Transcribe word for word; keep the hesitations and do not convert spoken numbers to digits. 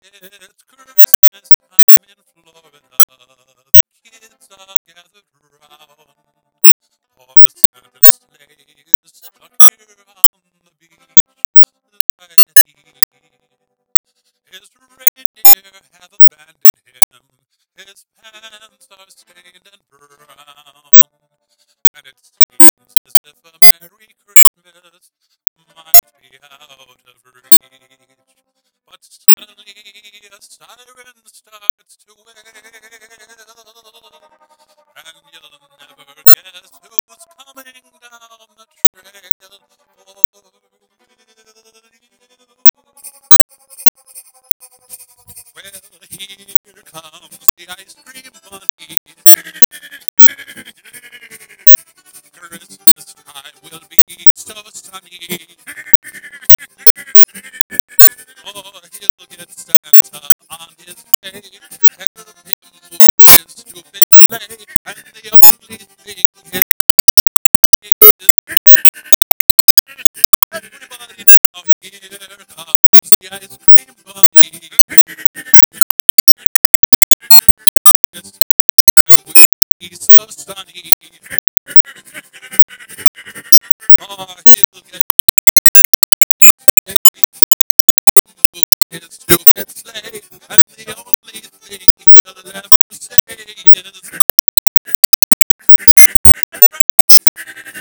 It's Christmas time in Florida. The kids are gathered round. Poor Santa's sleigh is stuck here on the beach. Like he, his reindeer have abandoned him. His pants are stained and brown. And it seems as if a Merry Christmas might be out of reach. But suddenly a siren starts to wail, and you'll never guess who's coming down the trail. Or will you? Well, here comes the ice cream bunny. Christmas time will be so sunny. Oh, he'll get Santa on his way, help him move his stupid sleigh, and the only thing he is everybody now, here comes the ice cream bunny. This time will be so sunny. Oh, he'll get his